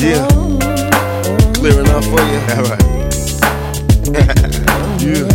Yeah. Clear enough for you? All right. Yeah.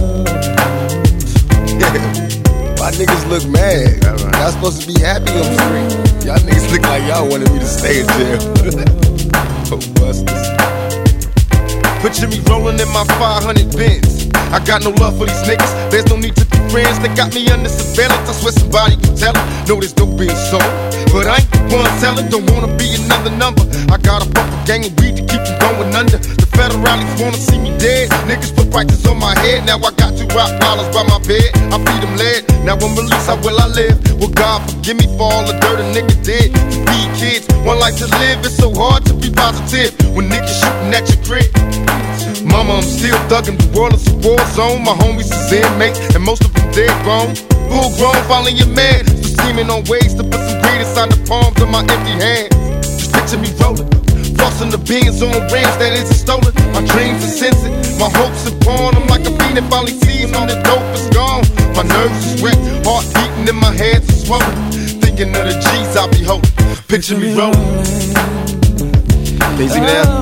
Why niggas look mad? Right. Y'all supposed to be happy I'm free. Y'all niggas look like y'all wanted me to stay in jail. Oh, busters. Picture me rolling in my 500 Benz. I got no love for these niggas. There's no need to be friends. They got me under surveillance. I swear somebody can tell it. No, there's no being sold. But I ain't the one telling. Don't wanna be another number. I got a fucking gang of weed to keep them going under. The federalists wanna see me dead. Niggas put prices on my head. Now I got 2 Rottweilers by my bed. I feed them lead. Now I'm released, how will I live? Well, God forgive me for all the dirt a nigga did. To feed kids, one life to live. It's so hard to be positive when niggas shooting at your crib. Mama, I'm still thugging. The world is a war zone. My homies is inmates, and most of them dead grown. Full grown, following your man. Still scheming on ways to put some greed inside the palms of my empty hands. Just picture me rolling, flossing the beans on rims that isn't stolen. My dreams are censored, my hopes are born. I'm like a fiend that finally sees when the dope is gone. My nerves is wrecked, heart beating and my hands are swollen. Thinking of the G's I be holding. Picture me rolling. Can you see me now?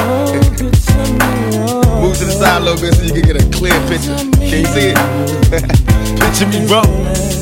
Move to the side a little bit so you can get a clear picture. Can you see it? Picture me rolling.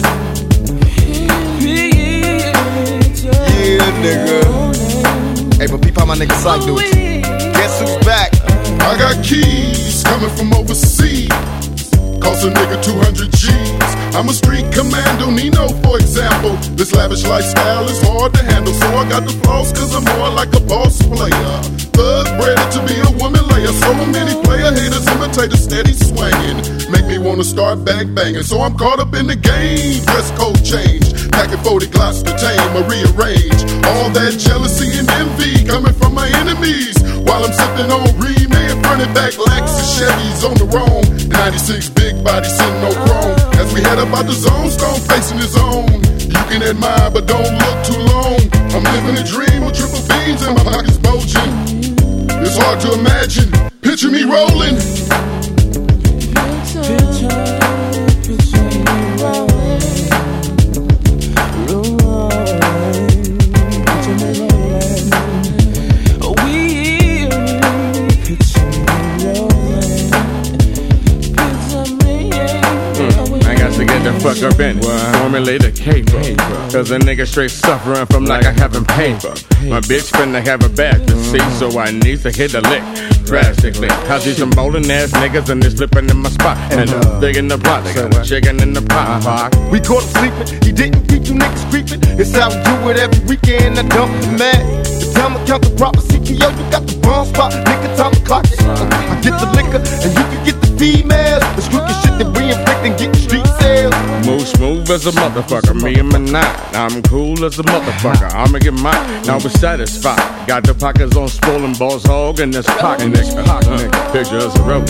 Yeah, nigga. Hey, but peep how my nigga Psych do it. Guess who's back? I got keys coming from overseas. Cost a nigga 200 G's. I'm a street commando, Nino, for example. This lavish lifestyle is hard to handle, so I got the flaws cause I'm more like a boss player. Thug bred to be a woman layer. So many player haters imitate a steady swinging. Make me wanna start back banging. So I'm caught up in the game. Dress code change. Packing 40 Glocks to tame or rearrange. All that jealousy and envy coming from my enemies. While I'm sipping on Remain, running back Lexus Chevys on the roam. 96 big body sitting no chrome. As we head up out the zone, Stone facing his own. You can admire, but don't look too long. I'm living a dream with triple beans and my pockets bulging. It's hard to imagine. Picture me rolling. Fuck up in formulate a caper. Cause a nigga straight suffering from like I haven't paid for. My bitch finna have a bag to see, so I need to hit a lick drastically. I see some bowling ass niggas and they slipping in my spot. And big in the pot, they got a chicken in the pot. We caught him sleeping, he didn't keep you niggas creeping. It's how we do it every weekend, I dump the man. The time to count the proper CPO, you got the bomb spot. Nigga, time to clock it. I get the liquor and you can get the females. The crooked shit that we inflict and get the street sales. Move smooth as a motherfucker, me and my nine. I'm cool as a motherfucker, I'ma get mine. Now we're satisfied. Got the pockets on swollen balls, hog in this pocket, nigga. Picture us a road.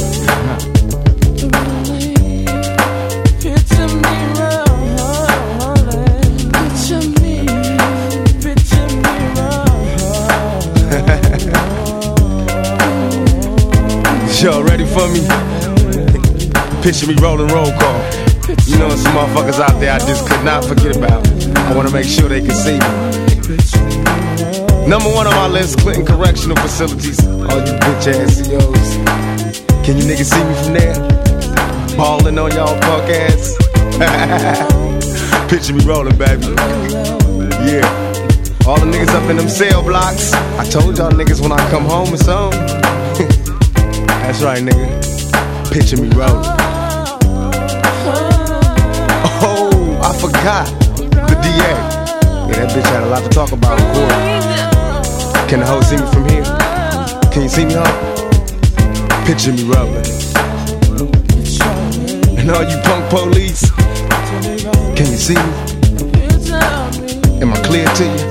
Y'all ready for me? Picture me rolling roll call. You know, some motherfuckers out there I just could not forget about. I wanna make sure they can see me. Number 1 on my list, Clinton Correctional Facilities. All you bitch ass CEOs. Can you niggas see me from there? Ballin' on y'all punk ass. Picture me rolling, baby. Yeah. All the niggas up in them cell blocks. I told y'all niggas when I come home it's on. That's right, nigga. Picture me rolling. Oh, I forgot. The DA. Yeah, that bitch had a lot to talk about in court. Can the hoe see me from here? Can you see me, hoe? Picture me rolling. And all you punk police, can you see me? Am I clear to you?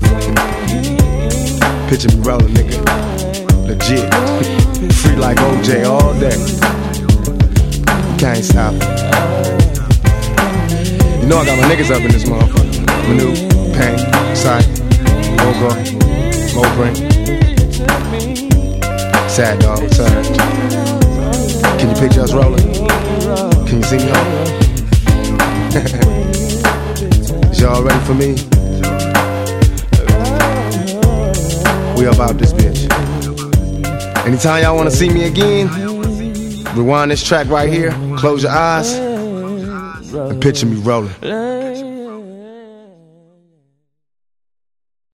Picture me rolling, nigga. Legit. Free like OJ all day. Can't stop it. You know I got my niggas up in this motherfucker. Manu, Pain, Sight, Mogo, Mobring. Sad dog, Surge. Can you picture us rolling? Can you see me home? Is y'all ready for me? We about about this bitch. Anytime y'all wanna see me again, rewind this track right here, close your eyes, and picture me rolling.